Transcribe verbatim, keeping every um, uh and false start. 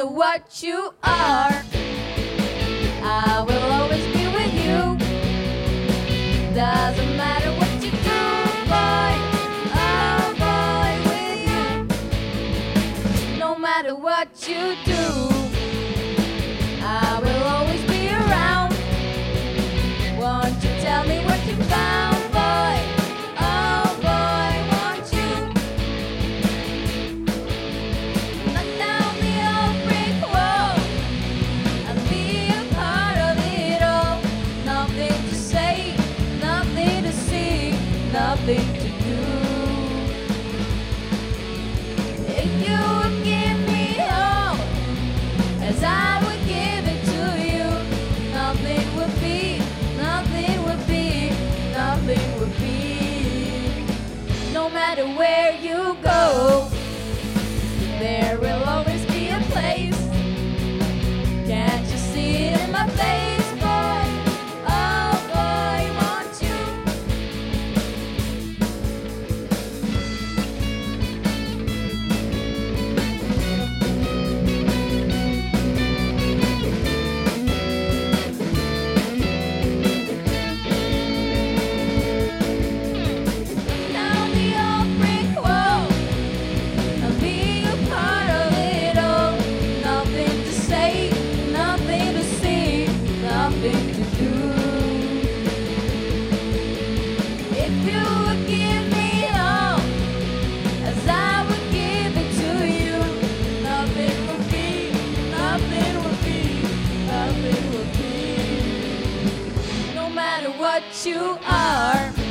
matter what you are, I will always be with you. Doesn't matter what you do, boy, oh boy, with you. No matter what you do, I will always be around. Won't you tell me what you found, boy? Oh boy, won't you? Knock down the old brick wall and be a part of it all. Nothing to say, nothing to see, nothing to do. If you would give me all as I would give it to you, nothing would be, nothing would be, nothing would be. No matter where you go, there will always be a place. Can't you see it in my face, boy? Oh boy, won't you? Down the old brick wall and be a part of it all. Nothing to say, nothing to see, nothing to do. If you would give me all as I would give it to you, nothing would be, nothing would be, nothing would be. No matter what you are,